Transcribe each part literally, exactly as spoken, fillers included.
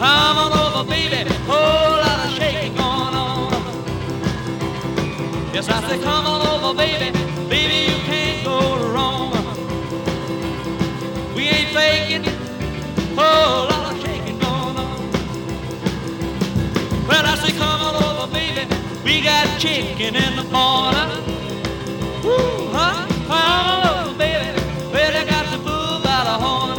Come on over, baby, whole lot of shaking going on. Yes, I said, come on over, baby, baby, you can't go wrong. We ain't faking, whole lot of shaking going on. Well, I say, come on over, baby, we got chicken in the corner. Woo, huh? Come on over, baby, well, they got the bull by the horn.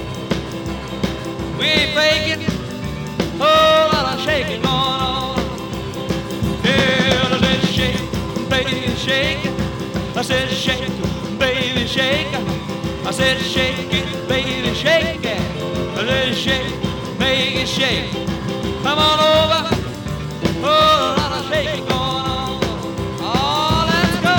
We ain't faking, whole lot of shaking going on. Yeah, let's shake, baby, shake. I said, shake, baby, shake. I said, shake it, baby, shake it. Let's shake, baby, shake. Come on over, whole lot of shaking going on. Oh, let's go.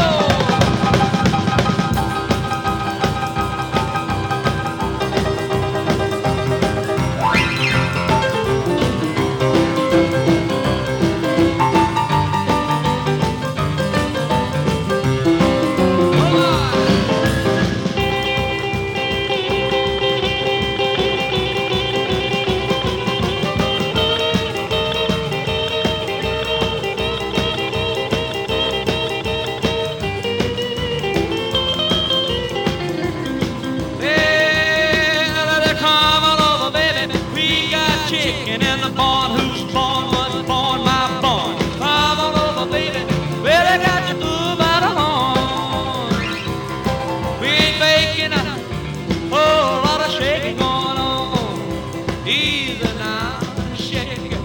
Chicken in the barn, who's born was born, my born. Come on over, baby, well, I got you through by the horn. We ain't faking a whole lot of shaking going on. Easy now, shake it.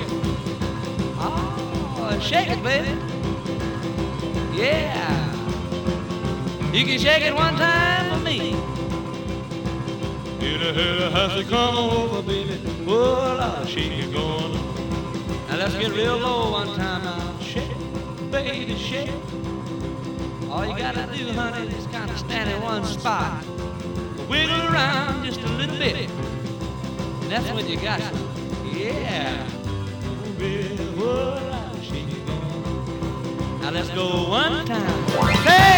Oh, shake it, baby. Yeah. You can shake it one time for me. Hit a hit a has to come over, baby. Whoa, a lot of shaking going on. Now let's get real low one time now. Shake, baby, shake. All you gotta do, honey, is kind of stand in one spot. Wiggle around just a little bit. And that's when you got it. Yeah. Baby, whoa, a lot of shaking going on. Now let's go one time. Hey!